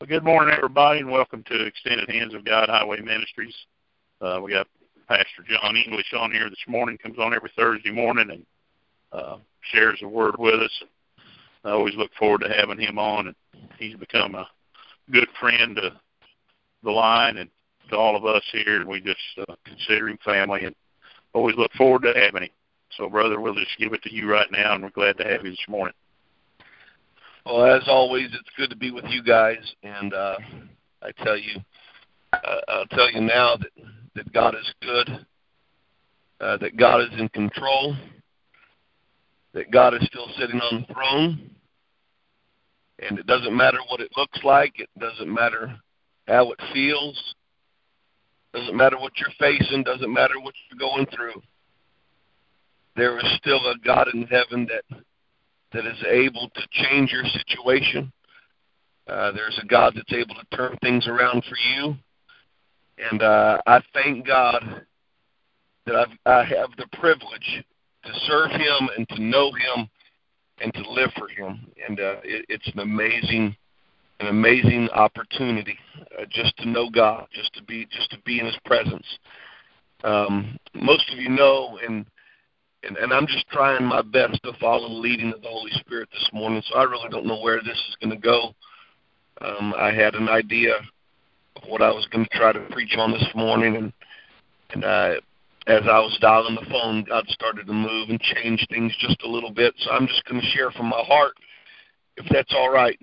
Well, good morning, everybody, and welcome to Extended Hands of God Highway Ministries. We got Pastor John English on here this morning, comes on every Thursday morning and shares a word with us. I always look forward to having him on, and he's become a good friend to the line and to all of us here, and we just consider him family and always look forward to having him. So, brother, we'll just give it to you right now, and we're glad to have you this morning. Well, as always, it's good to be with you guys, and I'll tell you now that God is good, that God is in control, that God is still sitting on the throne, and it doesn't matter what it looks like, it doesn't matter how it feels, doesn't matter what you're facing, doesn't matter what you're going through. There is still a God in heaven that is able to change your situation. There's a God that's able to turn things around for you. And I thank God that I have the privilege to serve Him and to know Him and to live for Him. And it's an amazing opportunity just to know God, just to be in His presence. Most of you know, and I'm just trying my best to follow the leading of the Holy Spirit this morning, so I really don't know where this is going to go. I had an idea of what I was going to try to preach on this morning, and as I was dialing the phone, God started to move and change things just a little bit, so I'm just going to share from my heart, if that's all right.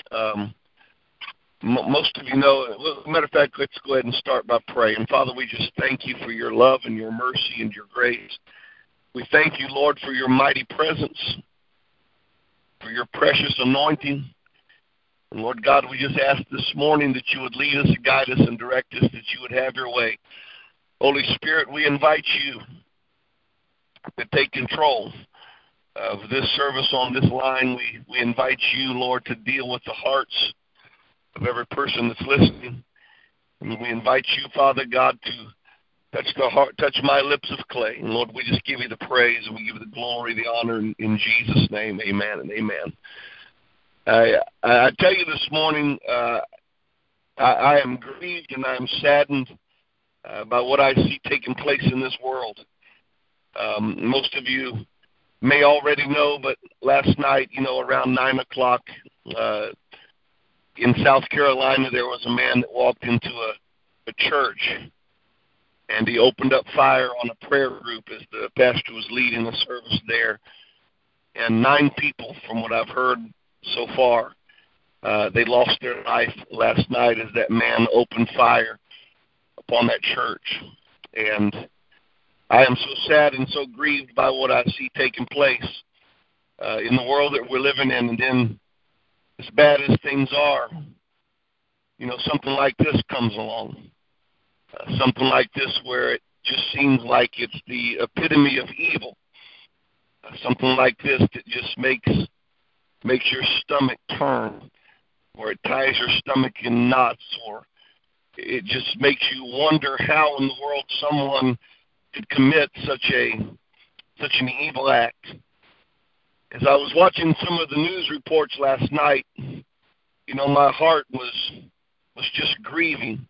Most of you know, as a matter of fact, let's go ahead and start by praying. Father, we just thank you for your love and your mercy and your grace. We thank you, Lord, for your mighty presence, for your precious anointing. And, Lord God, we just ask this morning that you would lead us, guide us, and direct us, that you would have your way. Holy Spirit, we invite you to take control of this service on this line. We invite you, Lord, to deal with the hearts of every person that's listening. And we invite you, Father God, to touch my lips of clay. And Lord, we just give you the praise and we give you the glory, the honor in Jesus' name. Amen and amen. I tell you this morning, I am grieved and I am saddened by what I see taking place in this world. Most of you may already know, but last night, around 9 o'clock in South Carolina, there was a man that walked into a church. And he opened up fire on a prayer group as the pastor was leading the service there. And 9 people, from what I've heard so far, they lost their life last night as that man opened fire upon that church. And I am so sad and so grieved by what I see taking place in the world that we're living in. And then, as bad as things are, something like this comes along. Something like this where it just seems like it's the epitome of evil. Something like this that just makes your stomach turn, or it ties your stomach in knots, or it just makes you wonder how in the world someone could commit such an evil act. As I was watching some of the news reports last night, my heart was just grieving.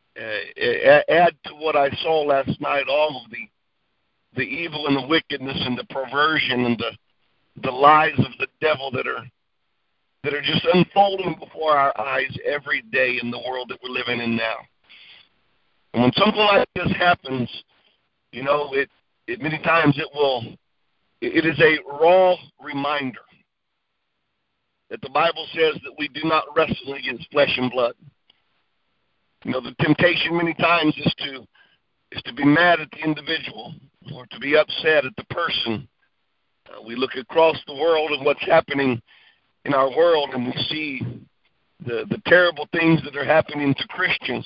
Add to what I saw last night all of the evil and the wickedness and the perversion and the lies of the devil that are just unfolding before our eyes every day in the world that we're living in now. And when something like this happens, it many times it is a raw reminder that the Bible says that we do not wrestle against flesh and blood. The temptation many times is to be mad at the individual or to be upset at the person. We look across the world and what's happening in our world, and we see the terrible things that are happening to Christians,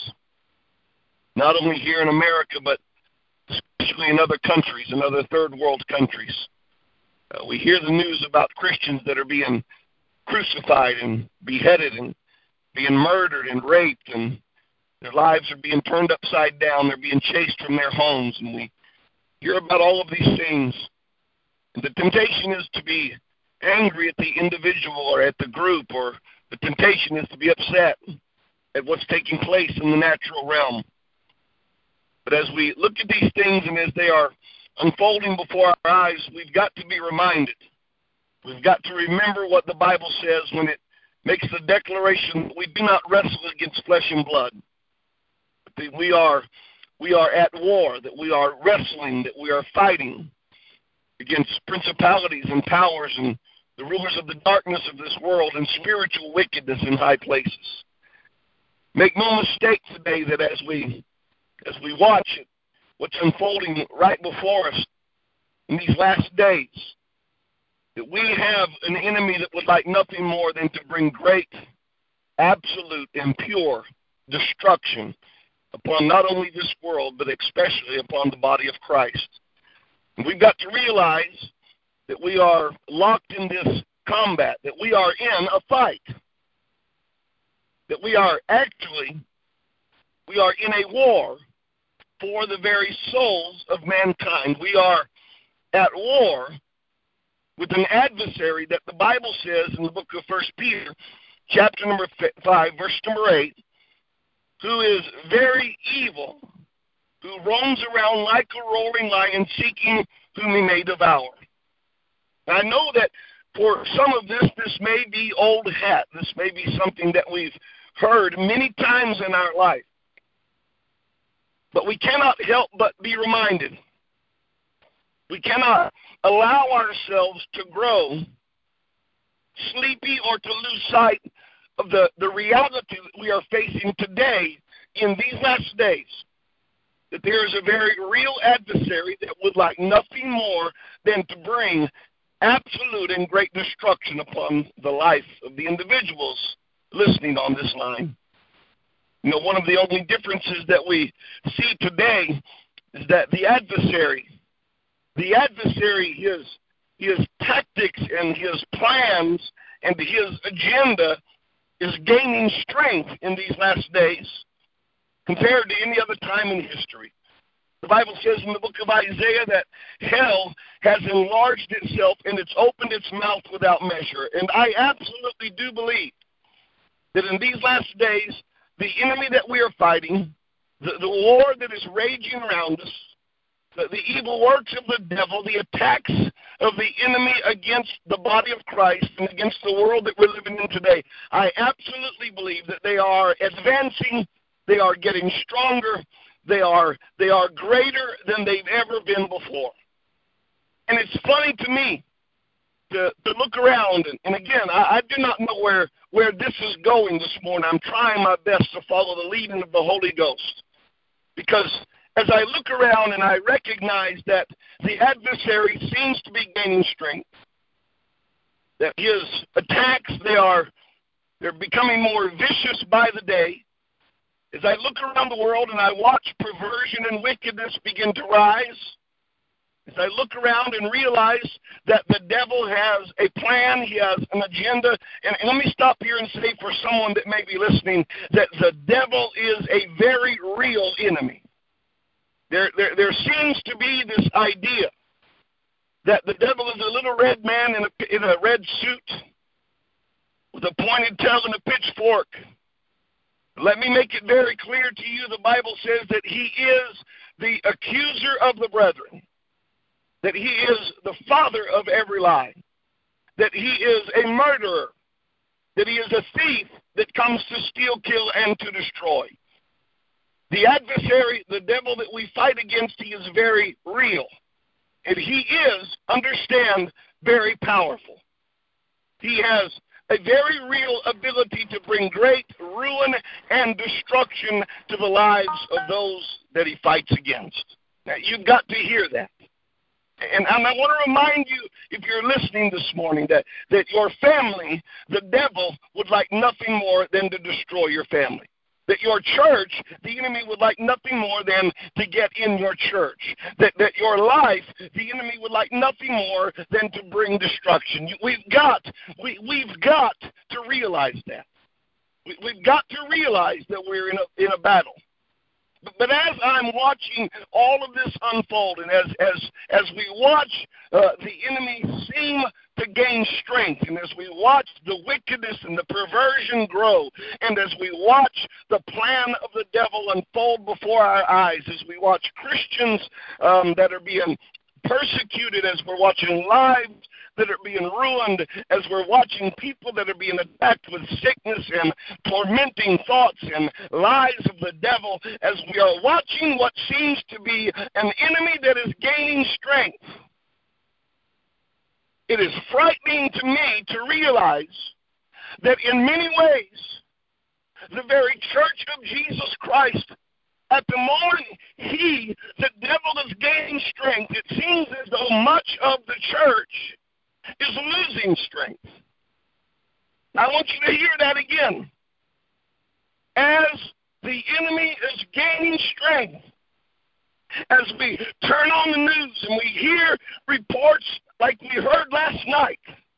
not only here in America, but especially in other countries, in other third world countries. We hear the news about Christians that are being crucified and beheaded and being murdered and raped, and their lives are being turned upside down. They're being chased from their homes, and we hear about all of these things. And the temptation is to be angry at the individual or at the group, or the temptation is to be upset at what's taking place in the natural realm. But as we look at these things and as they are unfolding before our eyes, we've got to be reminded. We've got to remember what the Bible says when it makes the declaration that we do not wrestle against flesh and blood. But that we are at war, that we are wrestling, that we are fighting against principalities and powers and the rulers of the darkness of this world and spiritual wickedness in high places. Make no mistake today that as we watch it, what's unfolding right before us in these last days, that we have an enemy that would like nothing more than to bring great, absolute, and pure destruction upon not only this world, but especially upon the body of Christ. And we've got to realize that we are locked in this combat, that we are in a fight, that we are in a war for the very souls of mankind. We are at war with an adversary that the Bible says in the book of 1 Peter, chapter number 5, verse number 8, who is very evil, who roams around like a roaring lion seeking whom he may devour. And I know that for some of this may be old hat. This may be something that we've heard many times in our life. But we cannot help but be reminded. We cannot allow ourselves to grow sleepy or to lose sight of the reality that we are facing today in these last days. That there is a very real adversary that would like nothing more than to bring absolute and great destruction upon the life of the individuals listening on this line. You know, one of the only differences that we see today is that the adversary, his tactics and his plans and his agenda is gaining strength in these last days compared to any other time in history. The Bible says in the book of Isaiah that hell has enlarged itself and it's opened its mouth without measure. And I absolutely do believe that in these last days, the enemy that we are fighting, the war that is raging around us, the evil works of the devil, the attacks of the enemy against the body of Christ and against the world that we're living in today, I absolutely believe that they are advancing, they are getting stronger, they are greater than they've ever been before. And it's funny to me to look around, and again, I do not know where this is going this morning. I'm trying my best to follow the leading of the Holy Ghost. Because as I look around and I recognize that the adversary seems to be gaining strength, that his attacks, they're becoming more vicious by the day. As I look around the world and I watch perversion and wickedness begin to rise, as I look around and realize that the devil has a plan, he has an agenda, and let me stop here and say for someone that may be listening that the devil is a very real enemy. There seems to be this idea that the devil is a little red man in a red suit with a pointed tail and a pitchfork. Let me make it very clear to you, the Bible says that he is the accuser of the brethren, that he is the father of every lie, that he is a murderer, that he is a thief that comes to steal, kill, and to destroy. The adversary, the devil that we fight against, he is very real. And he is, understand, very powerful. He has a very real ability to bring great ruin and destruction to the lives of those that he fights against. Now, you've got to hear that. And I want to remind you, if you're listening this morning, that your family, the devil would like nothing more than to destroy your family. That your church, the enemy would like nothing more than to get in your church. That your life, the enemy would like nothing more than to bring destruction. We've got to realize that. We've got to realize that we're in a battle. But as I'm watching all of this unfold, and as we watch the enemy seem to gain strength, and as we watch the wickedness and the perversion grow, and as we watch the plan of the devil unfold before our eyes, as we watch Christians that are being persecuted, as we're watching lives that are being ruined, as we're watching people that are being attacked with sickness and tormenting thoughts and lies of the devil, as we are watching what seems to be an enemy that is gaining strength, it is frightening to me to realize that in many ways, the very church of Jesus Christ, at the moment the devil is gaining strength, it seems as though much of the church is losing strength. I want you to hear that again. As the enemy is gaining strength, as we turn on the news and we hear reports like we heard last night,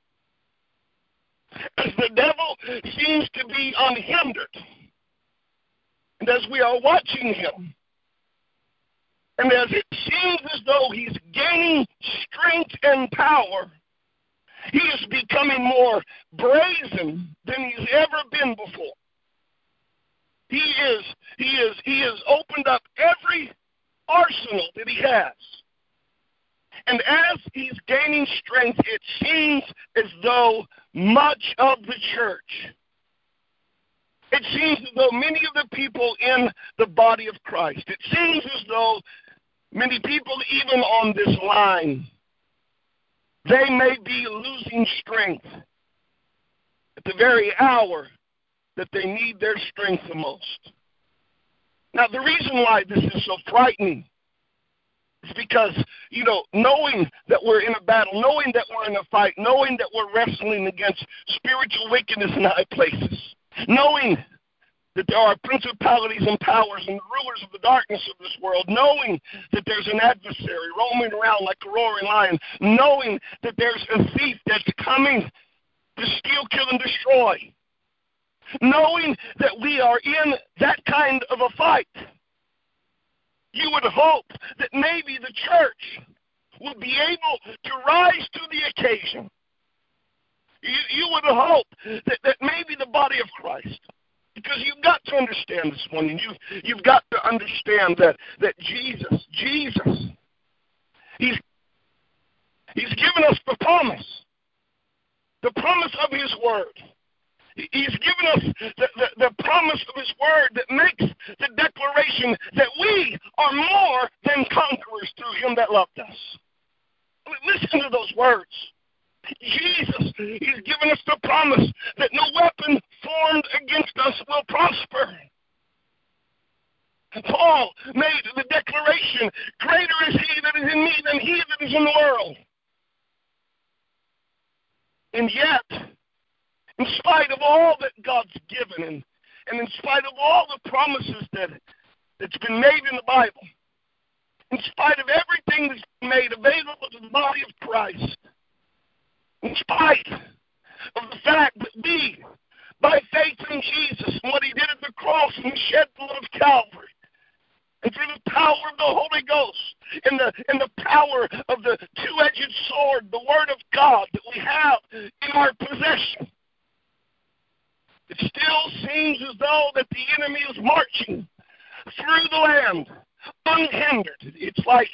as the devil seems to be unhindered, and as we are watching him, and as it seems as though he's gaining strength and power, he is becoming more brazen than he's ever been before. He has opened up every arsenal that he has. And as he's gaining strength, it seems as though much of the church, it seems as though many of the people in the body of Christ, it seems as though many people even on this line, they may be losing strength at the very hour that they need their strength the most. Now, the reason why this is so frightening is because, knowing that we're in a battle, knowing that we're in a fight, knowing that we're wrestling against spiritual wickedness in high places, knowing that there are principalities and powers and the rulers of the darkness of this world, knowing that there's an adversary roaming around like a roaring lion, knowing that there's a thief that's coming to steal, kill, and destroy, knowing that we are in that kind of a fight, you would hope that maybe the church would be able to rise to the occasion. You would hope that maybe the body of Christ, because you've got to understand this morning, you've got to understand that Jesus, He's given us the promise of His Word. He's given us the promise of His Word that makes the declaration that we are more than conquerors through Him that loved us. Listen to those words. Jesus, He's given us the promise that no weapon formed against us will prosper. Paul made the declaration, greater is He that is in me than he that is in the world. And yet, in spite of all that God's given, and in spite of all the promises that's been made in the Bible, in spite of everything that's been made available to the body of Christ, in spite of the fact that we, by faith in Jesus and what He did at the cross and the shed blood of Calvary, and through the power of the Holy Ghost and the power of the two-edged sword, the Word of God that we have in our possession, it still seems as though that the enemy is marching through the land unhindered. It's like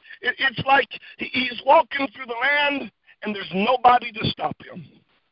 he's walking through the land and there's nobody to stop him.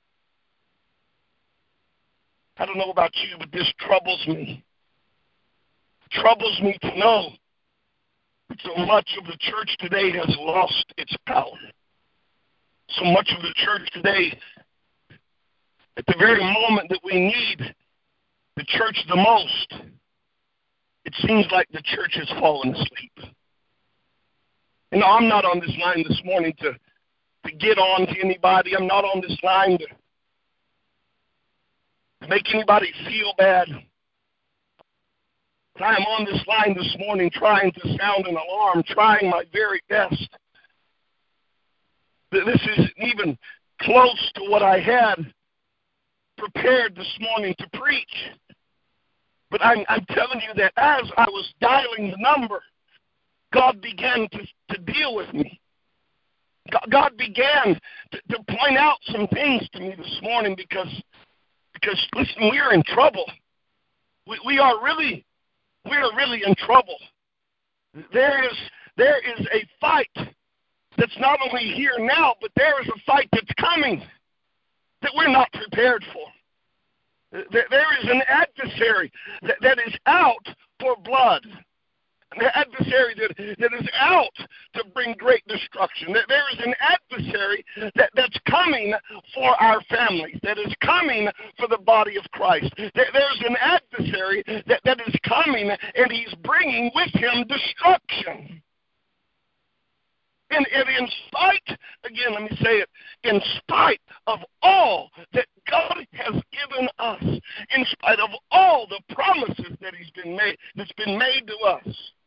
I don't know about you, but this troubles me. It troubles me to know that so much of the church today has lost its power. So much of the church today, at the very moment that we need the church the most, it seems like the church has fallen asleep. I'm not on this line this morning to get on to anybody. I'm not on this line to make anybody feel bad. But I am on this line this morning trying to sound an alarm, trying my very best. This isn't even close to what I had prepared this morning to preach. But I'm telling you that as I was dialing the number, God began to deal with me. God began to point out some things to me this morning because listen, we are in trouble. We are really in trouble. There is a fight that's not only here now, but there is a fight that's coming that we're not prepared for. There is an adversary that is out for blood. An adversary that is out to bring great destruction. There is an adversary that's coming for our families, that is coming for the body of Christ. There's an adversary that is coming, and he's bringing with him destruction. And in spite, again, let me say it, in spite of all that God has given us, in spite of all the promises that's been made to us,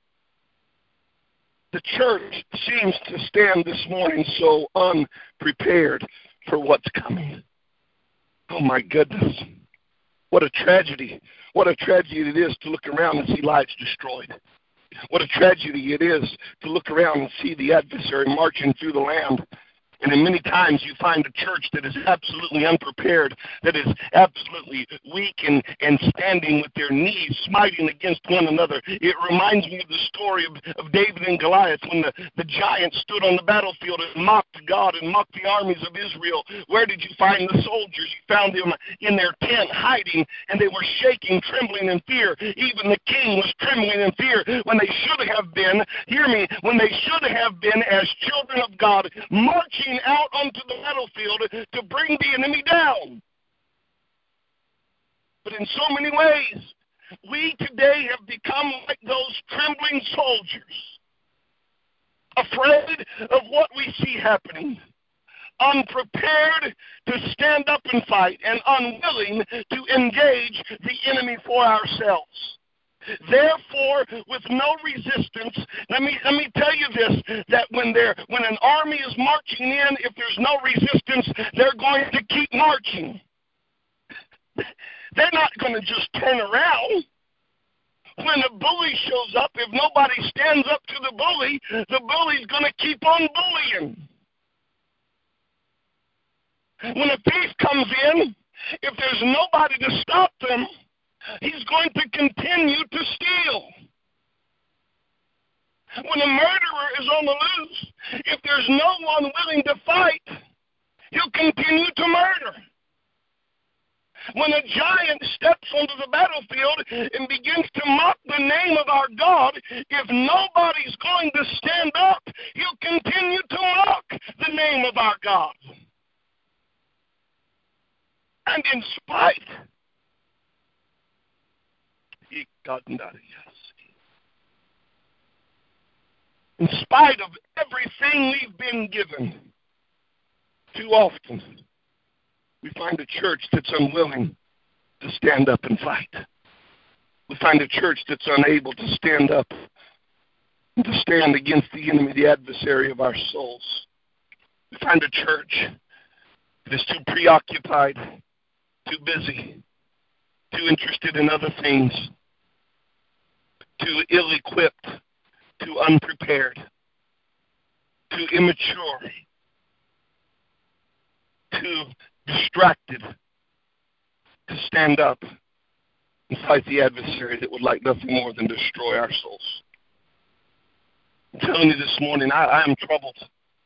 the church seems to stand this morning so unprepared for what's coming. Oh my goodness. What a tragedy. What a tragedy it is to look around and see lives destroyed. What a tragedy it is to look around and see the adversary marching through the land. And then many times you find a church that is absolutely unprepared, that is absolutely weak and standing with their knees, smiting against one another. It reminds me of the story of David and Goliath when the giant stood on the battlefield and mocked God and mocked the armies of Israel. Where did you find the soldiers? You found them in their tent hiding, and they were shaking, trembling in fear. Even the king was trembling in fear when they should have been, hear me, when they should have been as children of God, marching out onto the battlefield to bring the enemy down. But in so many ways, we today have become like those trembling soldiers, afraid of what we see happening, unprepared to stand up and fight, and unwilling to engage the enemy for ourselves. Therefore, with no resistance, let me tell you this, that when an army is marching in, if there's no resistance, they're going to keep marching. They're not going to just turn around. When a bully shows up, if nobody stands up to the bully's going to keep on bullying. When a thief comes in, if there's nobody to stop them, he's going to continue to steal. When a murderer is on the loose, if there's no one willing to fight, he'll continue to murder. When a giant steps onto the battlefield and begins to mock the name of our God, if nobody's going to stand up, he'll continue to mock the name of our God. And in spite of everything we've been given, too often we find a church that's unwilling to stand up and fight. We find a church that's unable to stand up and to stand against the enemy, the adversary of our souls. We find a church that is too preoccupied, too busy, too interested in other things, too ill-equipped, too unprepared, too immature, too distracted to stand up and fight the adversary that would like nothing more than destroy our souls. I'm telling you this morning, I am troubled.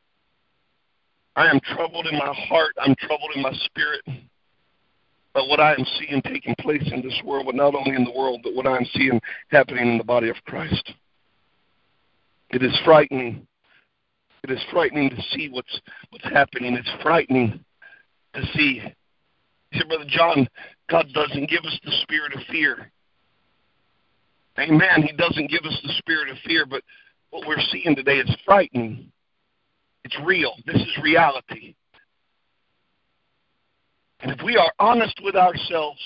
I am troubled in my heart. I'm troubled in my spirit. But what I am seeing taking place in this world, but not only in the world, but what I am seeing happening in the body of Christ. It is frightening. It is frightening to see what's happening. It's frightening to see. He said, Brother John, God doesn't give us the spirit of fear. Amen. He doesn't give us the spirit of fear, but what we're seeing today is frightening. It's real. This is reality. And if we are honest with ourselves,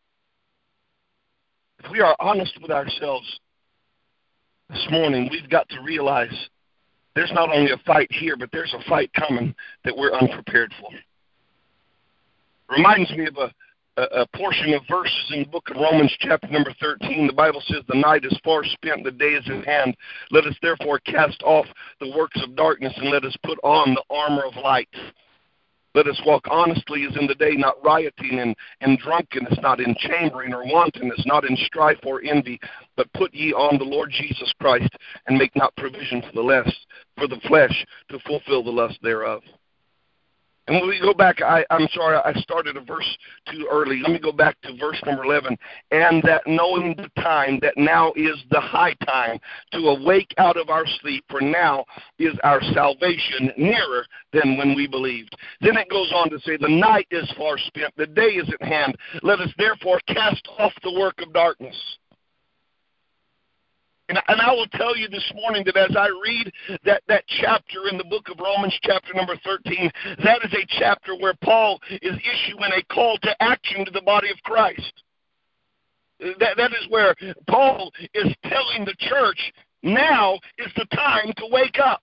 this morning, we've got to realize there's not only a fight here, but there's a fight coming that we're unprepared for. Reminds me of a portion of verses in the book of Romans chapter number 13. The Bible says, the night is far spent, the day is at hand. Let us therefore cast off the works of darkness, and let us put on the armor of light. Let us walk honestly as in the day, not rioting and drunkenness, not in chambering or wantonness, not in strife or envy, but put ye on the Lord Jesus Christ, and make not provision for the flesh to fulfill the lust thereof. And when we go back, I'm sorry, I started a verse too early. Let me go back to verse number 11. And that knowing the time, that now is the high time to awake out of our sleep, for now is our salvation nearer than when we believed. Then it goes on to say, the night is far spent, the day is at hand. Let us therefore cast off the work of darkness. And I will tell you this morning that as I read that chapter in the book of Romans, chapter number 13, that is a chapter where Paul is issuing a call to action to the body of Christ. That is where Paul is telling the church, now is the time to wake up.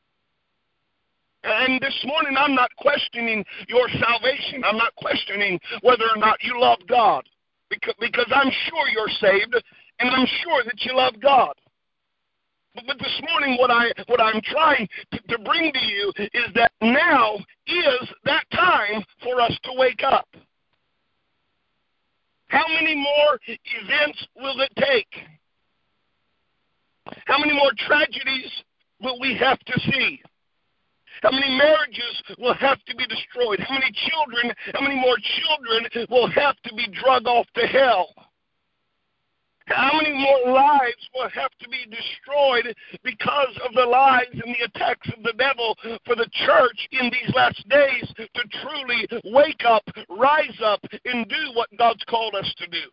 And this morning I'm not questioning your salvation. I'm not questioning whether or not you love God. Because I'm sure you're saved, and I'm sure that you love God. But this morning what I'm trying to bring to you is that now is that time for us to wake up. How many more events will it take? How many more tragedies will we have to see? How many marriages will have to be destroyed? How many more children will have to be dragged off to hell? How many more lives will have to be destroyed because of the lies and the attacks of the devil for the church in these last days to truly wake up, rise up, and do what God's called us to do?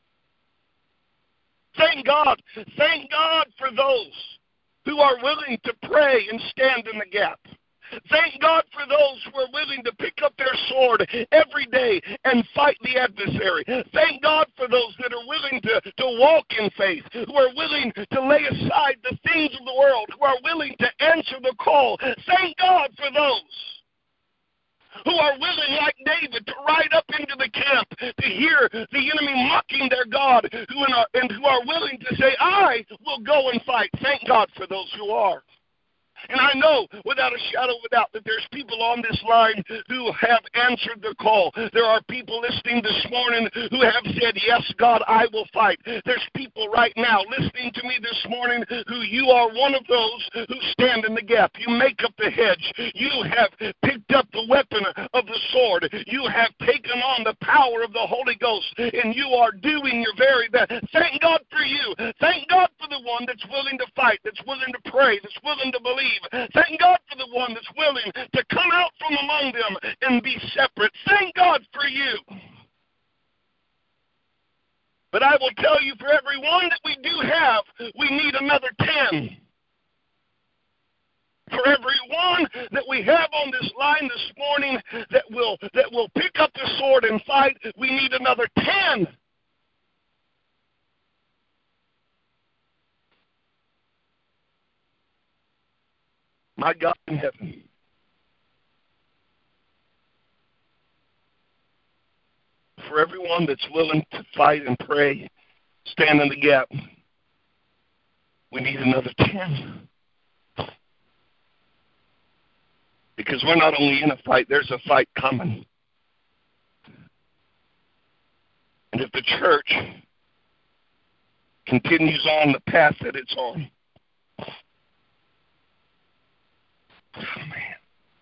Thank God. Thank God for those who are willing to pray and stand in the gap. Thank God for those who are willing to pick up their sword every day and fight the adversary. Thank God for those that are willing to walk in faith, who are willing to lay aside the things of the world, who are willing to answer the call. Thank God for those who are willing, like David, to ride up into the camp to hear the enemy mocking their God, who are willing to say, I will go and fight. Thank God for those who are. And I know without a shadow of a doubt that there's people on this line who have answered the call. There are people listening this morning who have said, yes, God, I will fight. There's people right now listening to me this morning who you are one of those who stand in the gap. You make up the hedge. You have picked up the weapon of the sword. You have taken on the power of the Holy Ghost, and you are doing your very best. Thank God for you. Thank God for the one that's willing to fight, that's willing to pray, that's willing to believe. Thank God for the one that's willing to come out from among them and be separate. Thank God for you. But I will tell you, for every one that we do have, we need another 10. For every one that we have on this line this morning that will pick up the sword and fight, we need another 10. My God in heaven, for everyone that's willing to fight and pray, stand in the gap, we need another 10. Because we're not only in a fight, there's a fight coming. And if the church continues on the path that it's on, oh, man.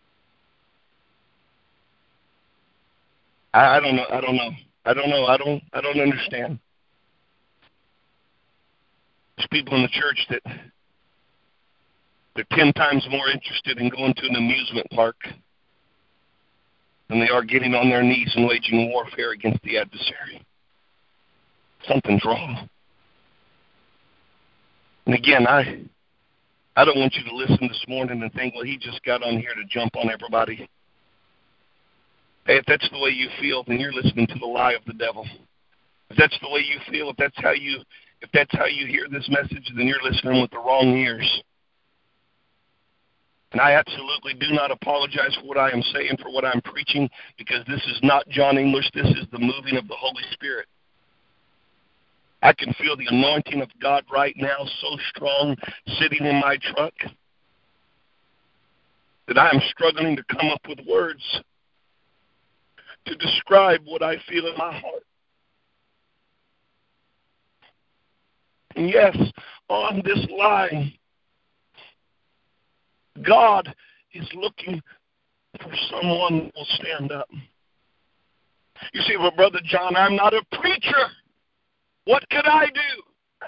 I don't know. I don't understand. There's people in the church that they're 10 times more interested in going to an amusement park than they are getting on their knees and waging warfare against the adversary. Something's wrong. And again, I don't want you to listen this morning and think, well, he just got on here to jump on everybody. Hey, if that's the way you feel, then you're listening to the lie of the devil. If that's the way you feel, if that's how you hear this message, then you're listening with the wrong ears. And I absolutely do not apologize for what I am saying, for what I'm preaching, because this is not John English. This is the moving of the Holy Spirit. I can feel the anointing of God right now so strong sitting in my truck that I am struggling to come up with words to describe what I feel in my heart. And yes, on this line, God is looking for someone who will stand up. You see, well, Brother John, I'm not a preacher. What could I do?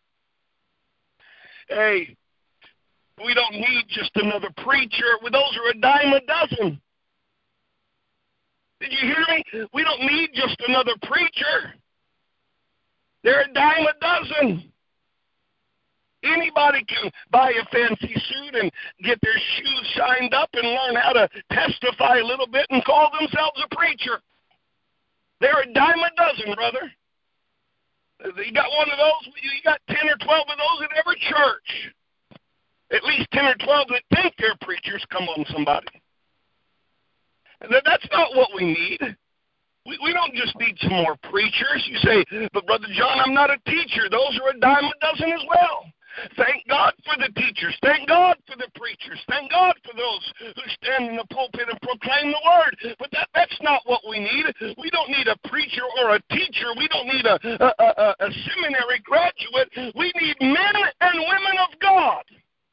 Hey, we don't need just another preacher. Those are a dime a dozen. Did you hear me? We don't need just another preacher. They're a dime a dozen. Anybody can buy a fancy suit and get their shoes shined up and learn how to testify a little bit and call themselves a preacher. They're a dime a dozen, brother. You got one of those, you got 10 or 12 of those in every church. At least 10 or 12 that think they're preachers. Come on, somebody. That's not what we need. We don't just need some more preachers. You say, but Brother John, I'm not a teacher. Those are a dime a dozen as well. Thank God for the teachers. Thank God for the preachers. Thank God for those who stand in the pulpit and proclaim the word. But that's not what we need. We don't need a preacher or a teacher. We don't need a seminary graduate. We need men and women of God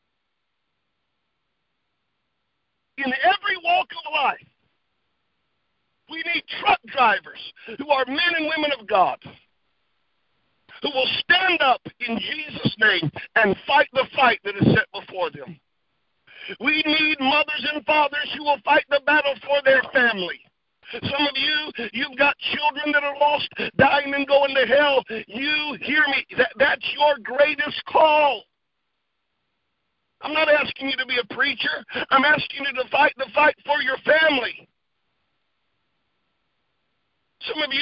in every walk of life. We need truck drivers who are men and women of God, who will stand up in Jesus' name and fight the fight that is set before them. We need mothers and fathers who will fight the battle for their family. Some of you've got children that are lost, dying and going to hell. You hear me? That's your greatest call. I'm not asking you to be a preacher. I'm asking you to fight the fight for your family. Some of you,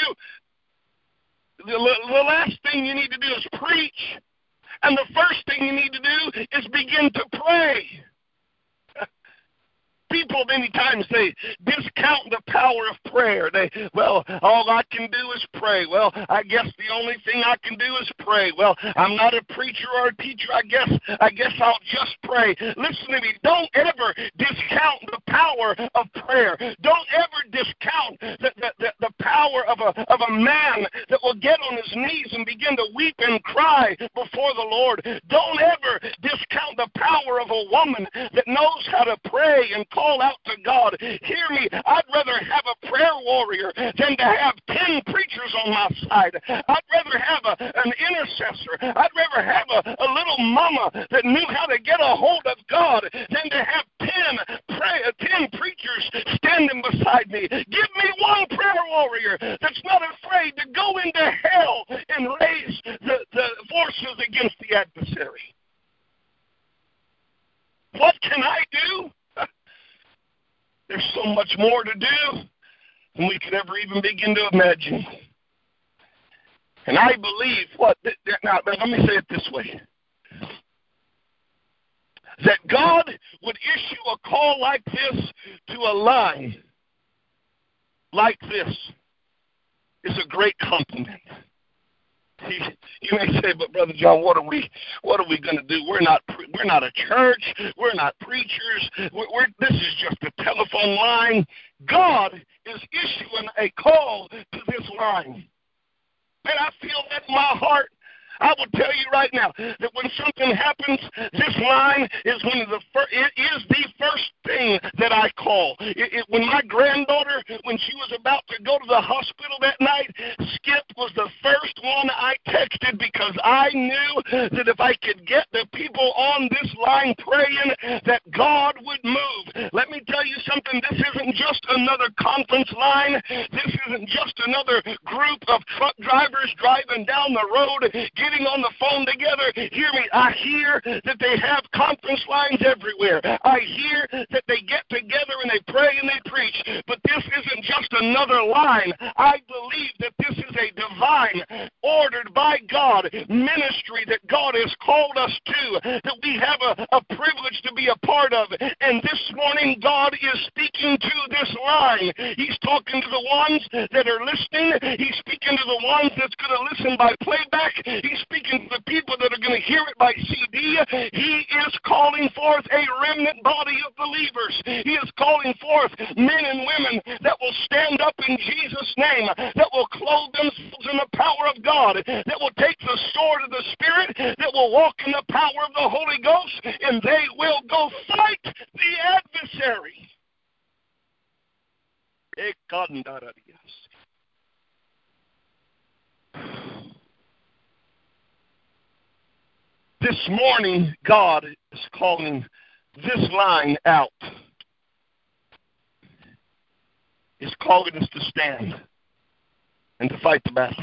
the last thing you need to do is preach. And the first thing you need to do is begin to pray. People many times, they discount the power of prayer. All I can do is pray. Well, I guess the only thing I can do is pray. Well, I'm not a preacher or a teacher. I guess I'll just pray. Listen to me. Don't ever discount the power of prayer. Don't ever discount the power of a man that will get on his knees and begin to weep and cry before the Lord. Don't ever discount the power of a woman that knows how to pray and call out to God. Hear me, I'd rather have a prayer warrior than to have 10 preachers on my side. I'd rather have an intercessor. I'd rather have a little mama that knew how to get a hold of God than to have 10 preachers standing beside me. Give me one prayer warrior that's not afraid to go into hell and raise the forces against the adversary. What can I do? There's so much more to do than we could ever even begin to imagine. And I believe now let me say it this way, that God would issue a call like this to a line like this is a great compliment. You may say, but Brother John, what are we going to do? We're not a church. We're not preachers. This is just a telephone line. God is issuing a call to this line. Man, I feel that in my heart. I will tell you right now that when something happens, this line is the first thing that I call. When my granddaughter, when she was about to go to the hospital that night, Skip was the first one I texted because I knew that if I could get the people on this line praying, that God would move. Let me tell you something. This isn't just another conference line. This isn't just another group of truck drivers driving down the road getting on the phone together. Hear me. I hear that they have conference lines everywhere. I hear that they get together and they pray and they preach. But this isn't just another line. I believe that this is a divine, ordered by God ministry that God has called us to, that we have a privilege to be a part of. And this morning, God is speaking to this line. He's talking to the ones that are listening. He's speaking to the ones that's going to listen by playback. He's speaking to the people that are going to hear it by CD. He is calling forth a remnant body of believers. He is calling forth men and women that will stand up in Jesus' name, that will clothe themselves in the power of God, that will take the sword of the Spirit, that will walk in the power of the Holy Ghost, and they will go fight the adversary. This morning, God is calling this line out. He's calling us to stand and to fight the battle.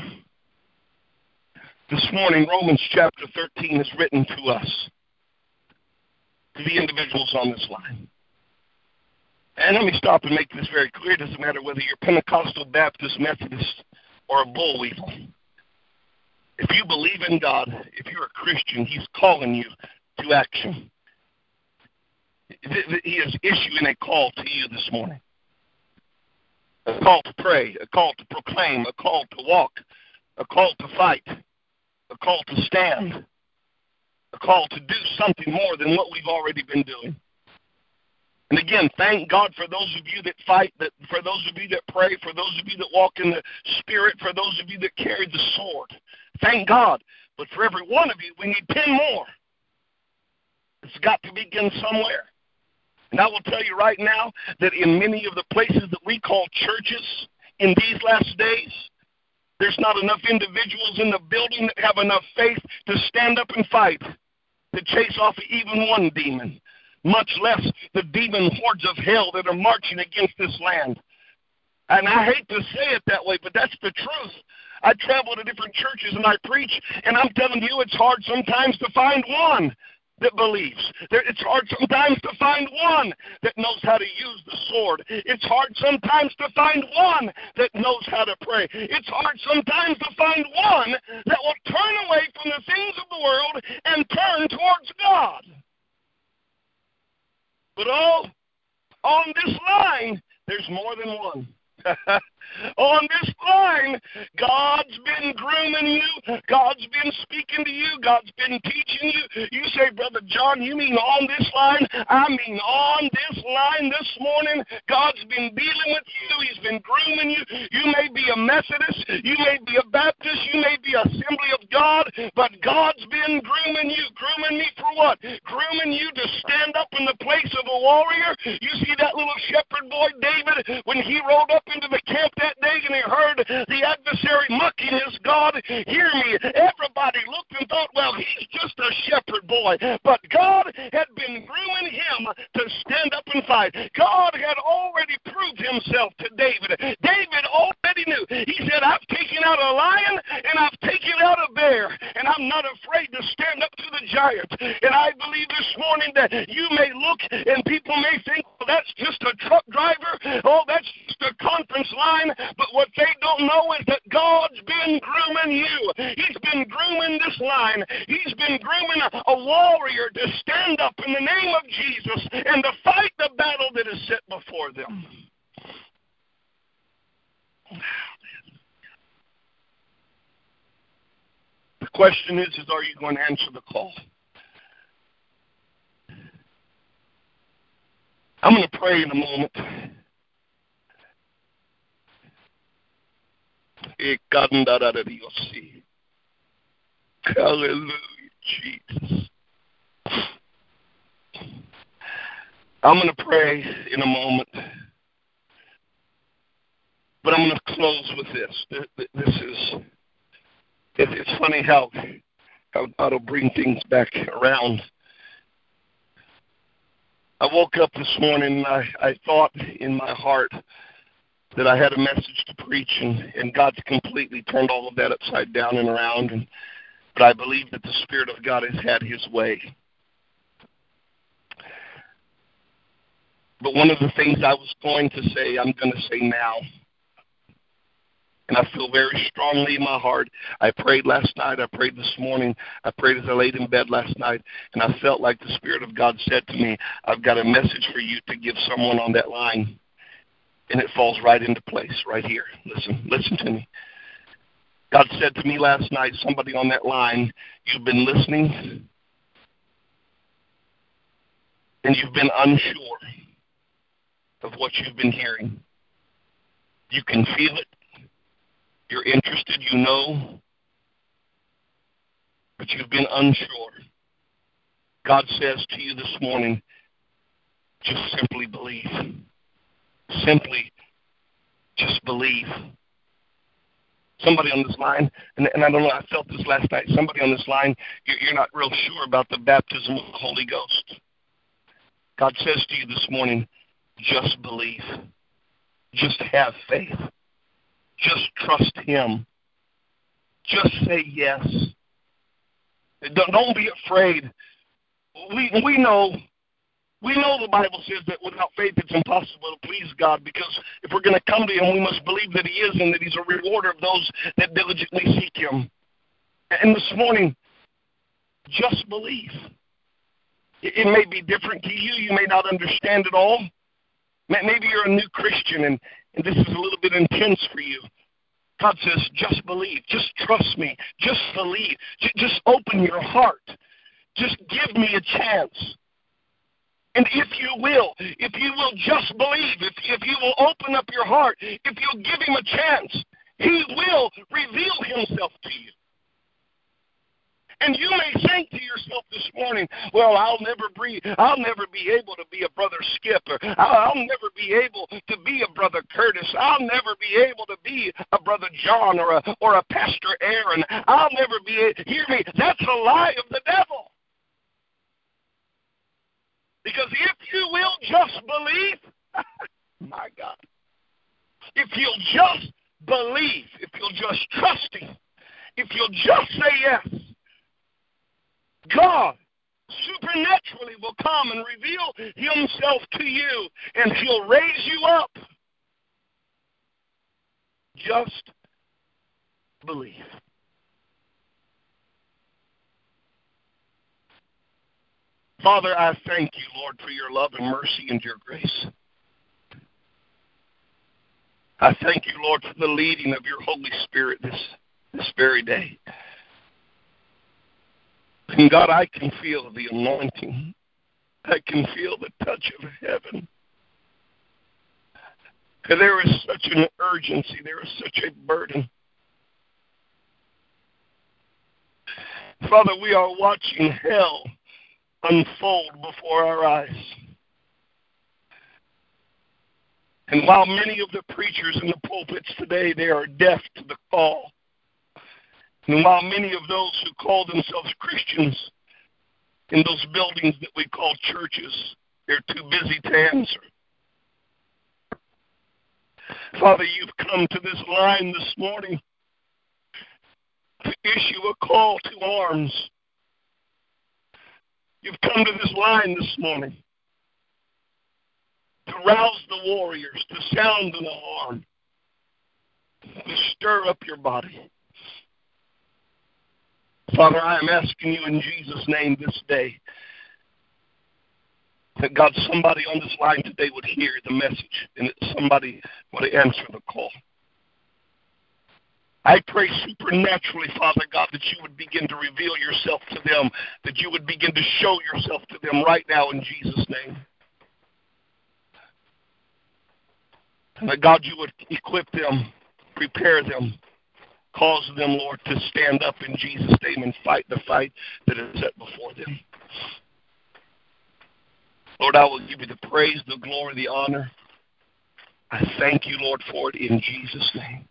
This morning, Romans chapter 13 is written to us, to the individuals on this line. And let me stop and make this very clear. It doesn't matter whether you're Pentecostal, Baptist, Methodist, or a bull weevil. If you believe in God, if you're a Christian, He's calling you to action. He is issuing a call to you this morning. A call to pray, a call to proclaim, a call to walk, a call to fight, a call to stand, a call to do something more than what we've already been doing. And again, thank God for those of you that fight, for those of you that pray, for those of you that walk in the Spirit, for those of you that carry the sword. Thank God. But for every one of you, we need 10 more. It's got to begin somewhere. And I will tell you right now that in many of the places that we call churches in these last days, there's not enough individuals in the building that have enough faith to stand up and fight, to chase off even one demon, much less the demon hordes of hell that are marching against this land. And I hate to say it that way, but that's the truth. I travel to different churches and I preach, and I'm telling you it's hard sometimes to find one that believes. It's hard sometimes to find one that knows how to use the sword. It's hard sometimes to find one that knows how to pray. It's hard sometimes to find one that will turn away from the things of the world and turn towards God. But on this line, there's more than one. On this line, God's been grooming you. God's been speaking to you. God's been teaching you. You say, Brother John, you mean on this line? I mean on this line this morning. God's been dealing with you. He's been grooming you. You may be a Methodist. You may be a Baptist. You may be Assembly of God. But God's been grooming you. Grooming me for what? Grooming you to stand up in the place of a warrior. You see that little shepherd boy, David, when he rode up into the camp that day and he heard the adversary mocking his God. Hear me. Everybody looked and thought, well, he's just a shepherd boy. But God had been grooming him to stand up and fight. God had already proved himself to David. David already knew. He said, I've taken out a lion and I've taken out a bear, and I'm not afraid to stand up to the giant. And I believe this morning that you may look and people may think, well, that's just a truck driver. Oh, that's just a conference line. But what they don't know is that God's been grooming you. He's been grooming this line. He's been grooming a warrior to stand up in the name of Jesus and to fight the battle that is set before them. The question is are you going to answer the call? I'm going to pray in a moment. Hallelujah, Jesus. I'm going to pray in a moment, but I'm going to close with this. It's funny how God will bring things back around. I woke up this morning and I thought in my heart that I had a message to preach, and God's completely turned all of that upside down and around. And But I believe that the Spirit of God has had his way. But one of the things I was going to say, I'm going to say now. And I feel very strongly in my heart. I prayed last night. I prayed this morning. I prayed as I laid in bed last night. And I felt like the Spirit of God said to me, I've got a message for you to give someone on that line. And it falls right into place right here. Listen to me. God said to me last night, somebody on that line, you've been listening and you've been unsure of what you've been hearing. You can feel it. You're interested, you know, but you've been unsure. God says to you this morning, just simply believe. Simply just believe. Somebody on this line, and I don't know, I felt this last night, somebody on this line, you're not real sure about the baptism of the Holy Ghost. God says to you this morning, just believe. Just have faith. Just trust him. Just say yes. Don't be afraid. We know the Bible says that without faith it's impossible to please God, because if we're going to come to him, we must believe that he is and that he's a rewarder of those that diligently seek him. And this morning, just believe. It may be different to you. You may not understand it all. Maybe you're a new Christian and this is a little bit intense for you. God says, just believe. Just trust me. Just believe. Just open your heart. Just give me a chance. And if you will just believe, if you will open up your heart, if you'll give him a chance, he will reveal himself to you. And you may think to yourself this morning, well, I'll never be able to be a Brother Skip, or I'll never be able to be a Brother Curtis. I'll never be able to be a Brother John or a Pastor Aaron. I'll never be. Hear me, that's a lie of the devil. Because if you will just believe, my God, if you'll just believe, if you'll just trust him, if you'll just say yes, God supernaturally will come and reveal himself to you, and he'll raise you up. Just believe. Father, I thank you, Lord, for your love and mercy and your grace. I thank you, Lord, for the leading of your Holy Spirit this very day. And God, I can feel the anointing. I can feel the touch of heaven. And there is such an urgency. There is such a burden. Father, we are watching hell unfold before our eyes. And while many of the preachers in the pulpits today, they are deaf to the call, and while many of those who call themselves Christians in those buildings that we call churches, they're too busy to answer. Father, you've come to this line this morning to issue a call to arms. You've come to this line this morning to rouse the warriors, to sound an alarm, to stir up your body. Father, I am asking you in Jesus' name this day that, God, somebody on this line today would hear the message and that somebody would answer the call. I pray supernaturally, Father God, that you would begin to reveal yourself to them, that you would begin to show yourself to them right now in Jesus' name. And that, God, you would equip them, prepare them, cause them, Lord, to stand up in Jesus' name and fight the fight that is set before them. Lord, I will give you the praise, the glory, the honor. I thank you, Lord, for it in Jesus' name.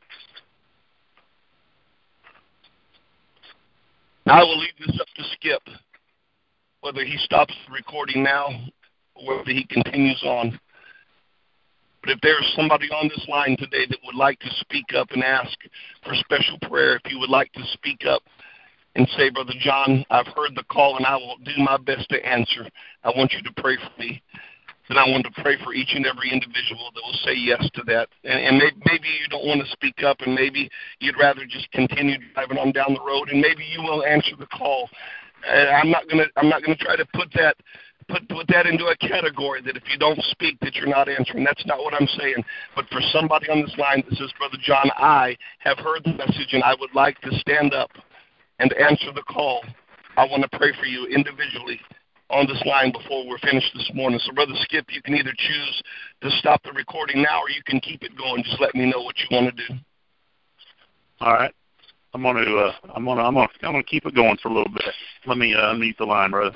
Now I will leave this up to Skip, whether he stops recording now or whether he continues on. But if there is somebody on this line today that would like to speak up and ask for special prayer, if you would like to speak up and say, Brother John, I've heard the call and I will do my best to answer. I want you to pray for me. And I want to pray for each and every individual that will say yes to that. And maybe you don't want to speak up, and maybe you'd rather just continue driving on down the road, and maybe you will answer the call. I'm not gonna try to put that into a category that if you don't speak that you're not answering. That's not what I'm saying. But for somebody on this line that says, Brother John, I have heard the message and I would like to stand up and answer the call, I want to pray for you individually on this line before we're finished this morning. So, Brother Skip, you can either choose to stop the recording now or you can keep it going. Just let me know what you want to do. All right. I'm gonna keep it going for a little bit. Let me unmute the line, brother.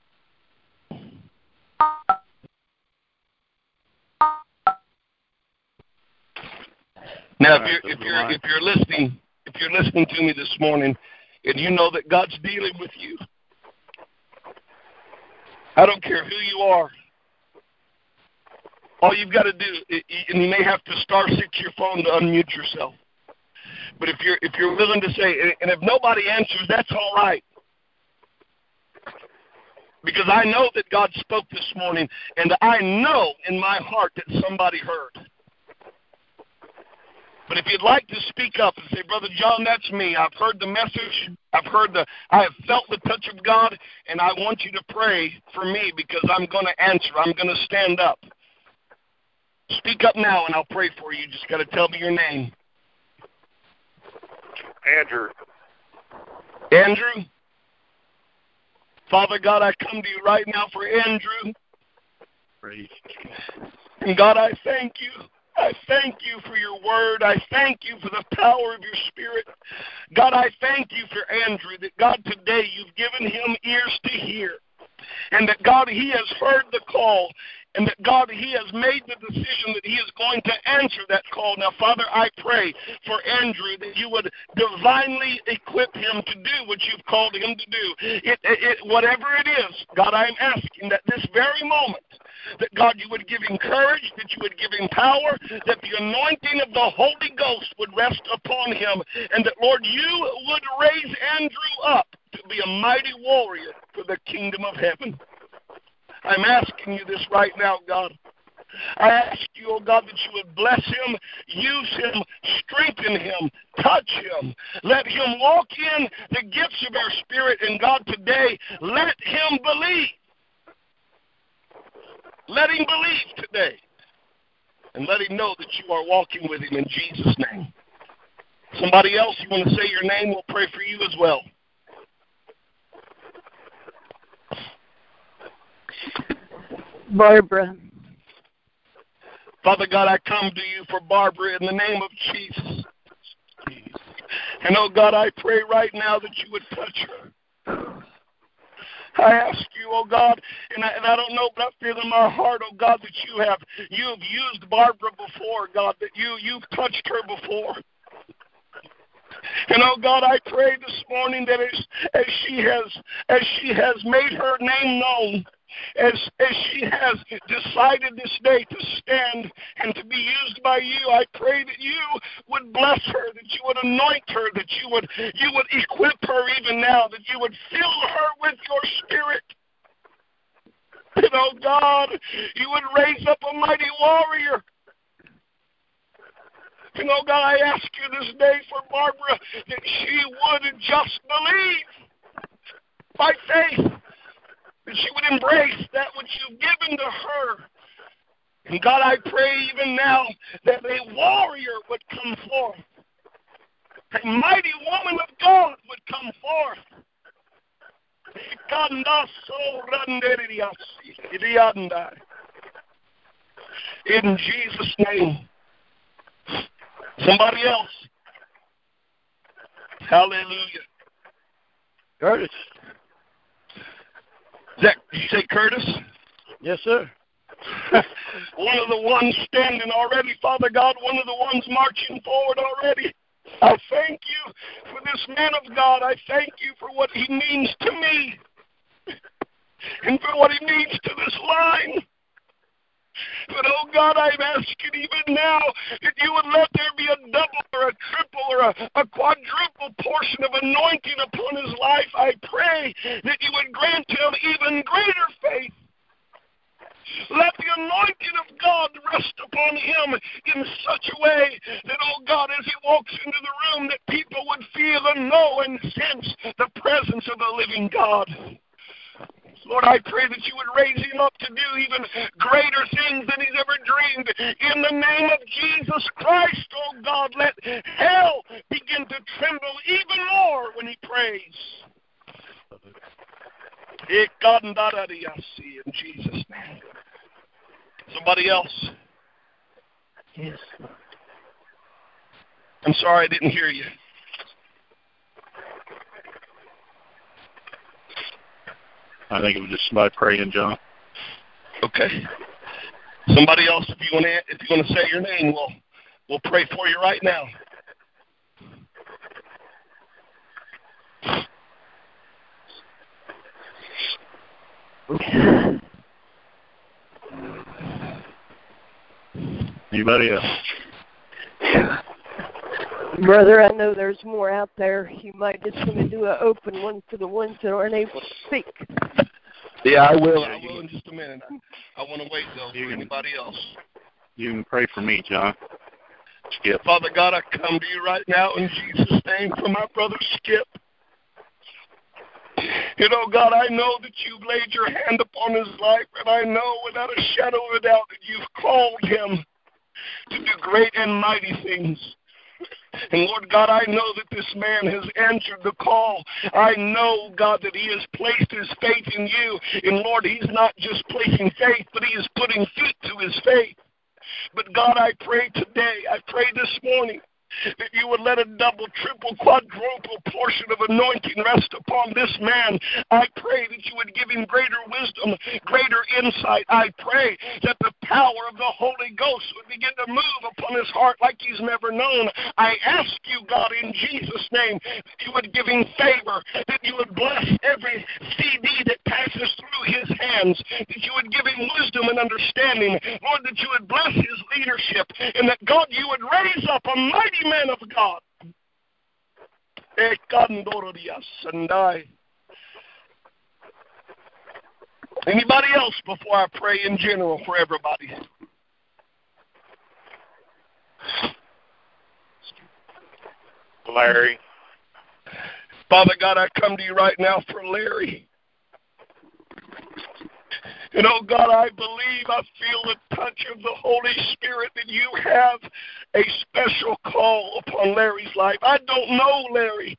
Now, if you're listening to me this morning, and you know that God's dealing with you, I don't care who you are. All you've got to do, and you may have to *6 your phone to unmute yourself. But if you're willing to say, and if nobody answers, that's all right. Because I know that God spoke this morning, and I know in my heart that somebody heard. But if you'd like to speak up and say, Brother John, that's me. I've heard the message. I have felt the touch of God, and I want you to pray for me because I'm going to answer. I'm going to stand up. Speak up now, and I'll pray for you. You just got to tell me your name. Andrew. Andrew? Father God, I come to you right now for Andrew. Praise. And God, I thank you. I thank you for your word. I thank you for the power of your spirit. God, I thank you for Andrew, that God, today you've given him ears to hear. And that God, he has heard the call. And that God, he has made the decision that he is going to answer that call. Now, Father, I pray for Andrew that you would divinely equip him to do what you've called him to do. Whatever it is, God, I am asking that this very moment, that God, you would give him courage, that you would give him power, that the anointing of the Holy Ghost would rest upon him, and that, Lord, you would raise Andrew up to be a mighty warrior for the kingdom of heaven. I'm asking you this right now, God. I ask you, oh God, that you would bless him, use him, strengthen him, touch him. Let him walk in the gifts of our spirit, and God, today, let him believe. Let him believe today. And let him know that you are walking with him in Jesus' name. Somebody else, you want to say your name, we'll pray for you as well. Barbara. Father God, I come to you for Barbara in the name of Jesus. And, oh God, I pray right now that you would touch her. I ask you, oh God, and I don't know, but I feel in my heart, oh God, that you have used Barbara before, God, that you've touched her before. And oh God, I pray this morning that as she has made her name known, as she has decided this day to stand and to be used by you, I pray that you would bless her, that you would anoint her, that you would equip her even now, that you would fill her with your spirit. And oh God, you would raise up a mighty warrior. And oh God, I ask you this day for Barbara that she would just believe by faith, that she would embrace that which you've given to her. And God, I pray even now that a warrior would come forth. A mighty woman of God would come forth. In Jesus' name. Somebody else. Hallelujah. Curtis. Zach, did you say Curtis? Yes, sir. One of the ones standing already, Father God, one of the ones marching forward already. I thank you for this man of God. I thank you for what he means to me and for what he means to this line. But, oh God, I'm asking even now that you would let there be a double or a triple or a quadruple portion of anointing upon his life. I pray that you would grant him even greater faith. Let the anointing of God rest upon him in such a way that, oh God, as he walks into the room, that people would feel and know and sense the presence of the living God. Lord, I pray that you would raise him up to do even greater things than he's ever dreamed. In the name of Jesus Christ, oh God, let hell begin to tremble even more when he prays. In Jesus' name. Somebody else? Yes. I'm sorry I didn't hear you. I think it was just somebody praying, John. Okay. Somebody else, if you want to say your name, we'll pray for you right now. Anybody else? Brother, I know there's more out there. You might just want to do an open one for the ones that aren't able to speak. Yeah, I will. I will in just a minute. I want to wait, though, for anybody else. You can pray for me, John. Skip. Father God, I come to you right now in Jesus' name for my brother Skip. And, oh God, I know that you've laid your hand upon his life, and I know without a shadow of a doubt that you've called him to do great and mighty things. And Lord God, I know that this man has answered the call. I know, God, that he has placed his faith in you. And Lord, he's not just placing faith, but he is putting feet to his faith. But God, I pray today, I pray this morning, that you would let a double, triple, quadruple portion of anointing rest upon this man. I pray that you would give him greater wisdom, greater insight. I pray that the power of the Holy Ghost would begin to move upon his heart like he's never known. I ask you, God, in Jesus' name, that you would give him favor, that you would bless every CD that passes through his hands, that you would give him wisdom and understanding. Lord, that you would bless his leadership, and that, God, you would raise up a mighty man of God. Anybody else before I pray in general for everybody? Larry. Father God, I come to you right now for Larry. And, oh, God, I believe, I feel the touch of the Holy Spirit that you have a special call upon Larry's life. I don't know Larry.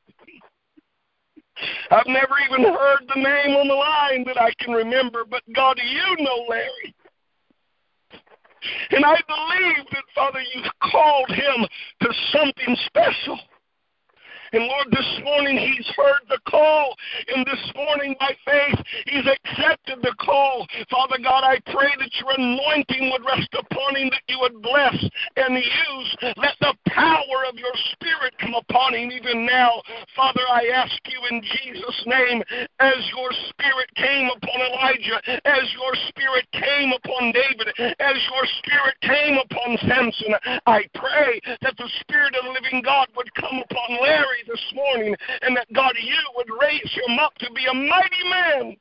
I've never even heard the name on the line that I can remember, but, God, you know Larry. And I believe that, Father, you've called him to something special. And, Lord, this morning he's heard the call. And this morning, by faith, he's accepted the call. Father God, I pray that your anointing would rest upon him, that you would bless and use. Let the power of your Spirit come upon him even now. Father, I ask you in Jesus' name, as your Spirit came upon Elijah, as your Spirit came upon David, as your Spirit came upon Samson, I pray that the Spirit of the living God would come upon Larry this morning, and that, God, you would raise him up to be a mighty man.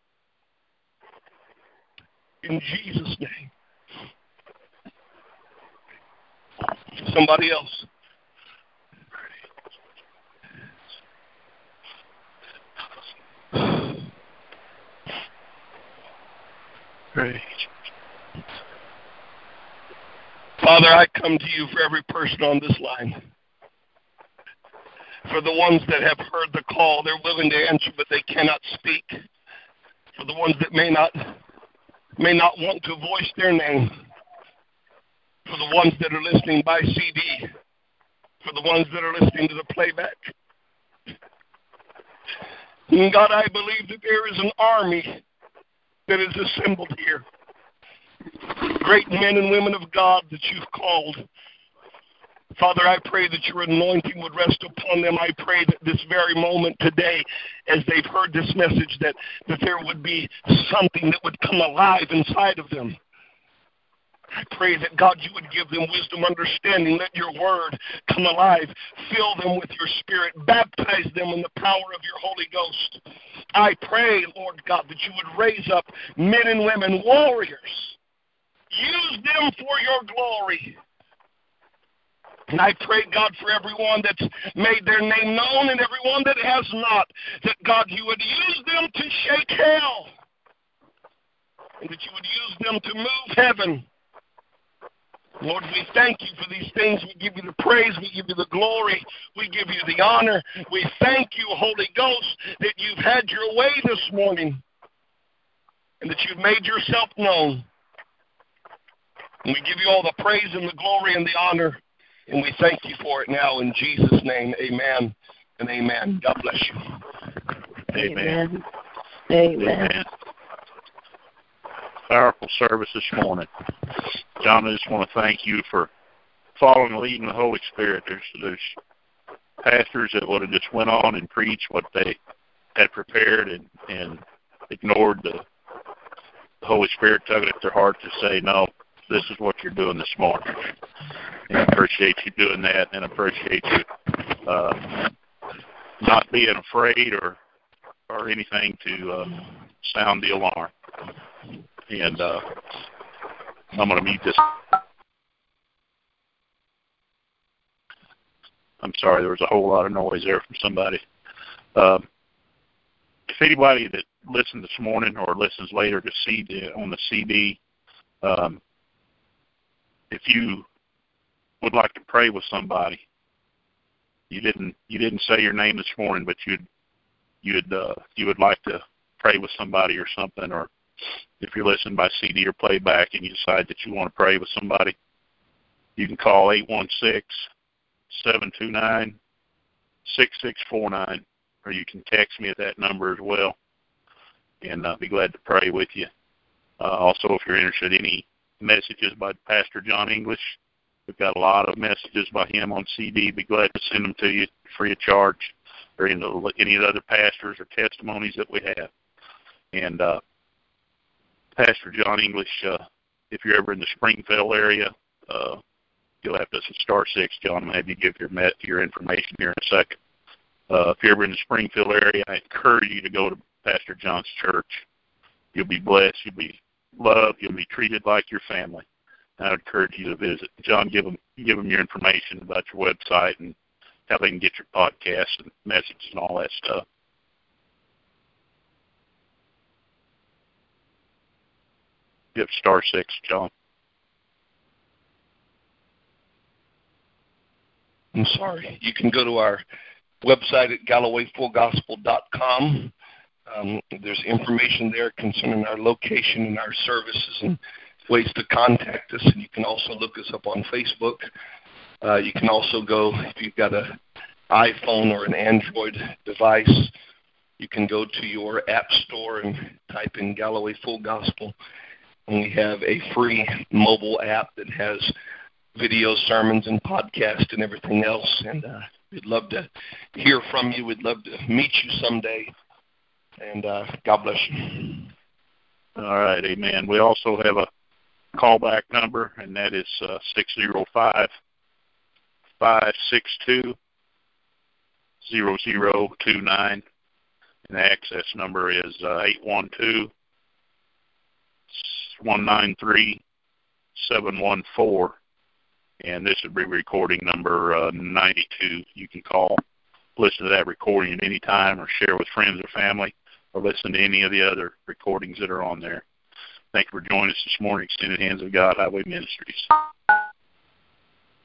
In Jesus' name. Somebody else. Great. Father, I come to you for every person on this line. For the ones that have heard the call, they're willing to answer, but they cannot speak. For the ones that may not want to voice their name. For the ones that are listening by CD. For the ones that are listening to the playback. And God, I believe that there is an army that is assembled here. Great men and women of God that you've called. Father, I pray that your anointing would rest upon them. I pray that this very moment today, as they've heard this message, that there would be something that would come alive inside of them. I pray that, God, you would give them wisdom, understanding. Let your word come alive. Fill them with your spirit. Baptize them in the power of your Holy Ghost. I pray, Lord God, that you would raise up men and women, warriors. Use them for your glory. And I pray, God, for everyone that's made their name known and everyone that has not, that, God, you would use them to shake hell. And that you would use them to move heaven. Lord, we thank you for these things. We give you the praise. We give you the glory. We give you the honor. We thank you, Holy Ghost, that you've had your way this morning and that you've made yourself known. And we give you all the praise and the glory and the honor. And we thank you for it now in Jesus' name. Amen and amen. God bless you. Amen. Amen. Amen. Powerful service this morning. John, I just want to thank you for following the leading of the Holy Spirit. There's pastors that would have just went on and preached what they had prepared and ignored the Holy Spirit tugging at their heart to say, no, this is what you're doing this morning. And I appreciate you doing that, and I appreciate you not being afraid or anything to sound the alarm. And I'm going to mute this. I'm sorry, there was a whole lot of noise there from somebody. If anybody that listened this morning or listens later to CD on the CD, if you would like to pray with somebody, you didn't say your name this morning, but you would like to pray with somebody or something, or if you're listening by CD or playback and you decide that you want to pray with somebody, you can call 816-729-6649, or you can text me at that number as well, and I'll be glad to pray with you. Also, if you're interested in any messages by Pastor John English, we've got a lot of messages by him on CD. Be glad to send them to you free of charge, or any of the other pastors or testimonies that we have. And Pastor John English, if you're ever in the Springfield area, you'll have to star 6, John. I'll have you give your information here in a second. If you're ever in the Springfield area, I encourage you to go to Pastor John's church. You'll be blessed. You'll be loved. You'll be treated like your family. I would encourage you to visit. John, give them your information about your website and how they can get your podcasts and messages and all that stuff. You have star 6, John. I'm sorry. You can go to our website at GallowayFullGospel.com. There's information there concerning our location and our services and ways to contact us. And you can also look us up on Facebook. You can also go, if you've got an iPhone or an Android device, you can go to your app store and type in Galloway Full Gospel. And we have a free mobile app that has video sermons and podcasts and everything else. And we'd love to hear from you. We'd love to meet you someday. And God bless you. All right, amen. We also have a callback number, and that is 605-562-0029. And the access number is 812-193-714. And this would be recording number 92. You can call, listen to that recording at any time, or share with friends or family, or listen to any of the other recordings that are on there. Thank you for joining us this morning, Extended Hands of God Highway Ministries.